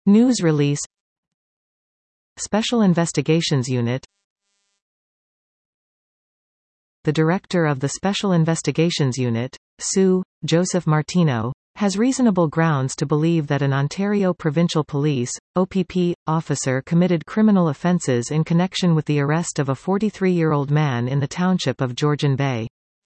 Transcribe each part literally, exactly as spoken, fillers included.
News release. Special Investigations Unit. The director of the Special Investigations Unit, S U, Joseph Martino, has reasonable grounds to believe that an Ontario Provincial Police, O P P, officer committed criminal offences in connection with the arrest of a forty-three-year-old man in the township of Georgian Bay.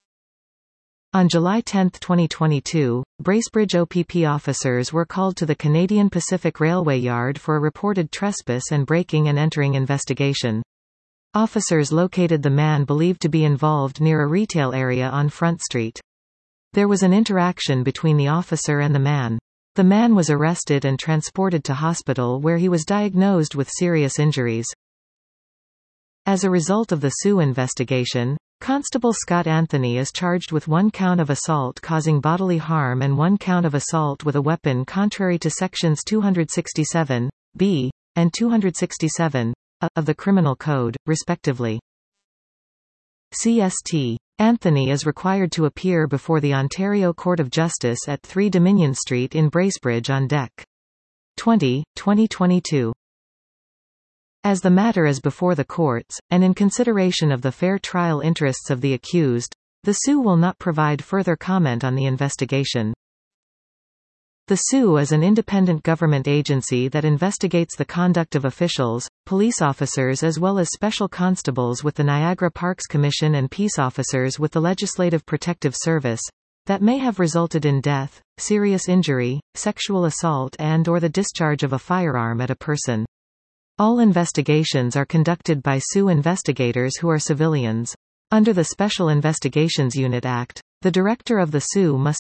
On July tenth twenty twenty-two, Bracebridge O P P officers were called to the Canadian Pacific Railway Yard for a reported trespass and breaking and entering investigation. Officers located the man believed to be involved near a retail area on Front Street. There was an interaction between the officer and the man. The man was arrested and transported to hospital where he was diagnosed with serious injuries. As a result of the S U investigation, Constable Scott Anthony is charged with one count of assault causing bodily harm and one count of assault with a weapon contrary to sections two sixty-seven B and two sixty-seven A of the Criminal Code, respectively. C S T. Anthony is required to appear before the Ontario Court of Justice at three Dominion Street in Bracebridge on Dec. twenty, twenty twenty-two. As the matter is before the courts, and in consideration of the fair trial interests of the accused, the S U will not provide further comment on the investigation. The S U is an independent government agency that investigates the conduct of officials, police officers as well as special constables with the Niagara Parks Commission and peace officers with the Legislative Protective Service, that may have resulted in death, serious injury, sexual assault and or the discharge of a firearm at a person. All investigations are conducted by S U investigators who are civilians. Under the Special Investigations Unit Act, the director of the S U must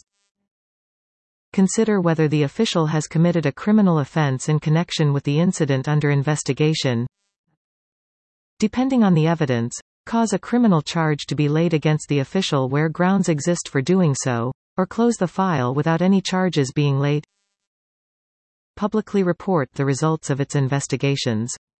consider whether the official has committed a criminal offence in connection with the incident under investigation. Depending on the evidence, cause a criminal charge to be laid against the official where grounds exist for doing so, or close the file without any charges being laid. Publicly report the results of its investigations.